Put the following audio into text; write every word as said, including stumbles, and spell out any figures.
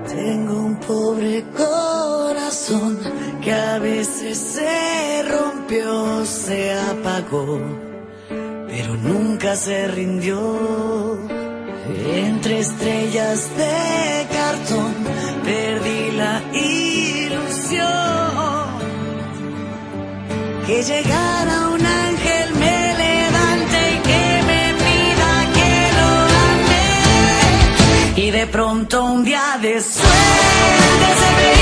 Tengo un pobre corazón que a veces se rompió, se apagó, pero nunca se rindió. Entre estrellas de cartón perdí la ilusión que llegara un ángel, me levante y que me pida que lo ame. Y de pronto un día de suerte se ve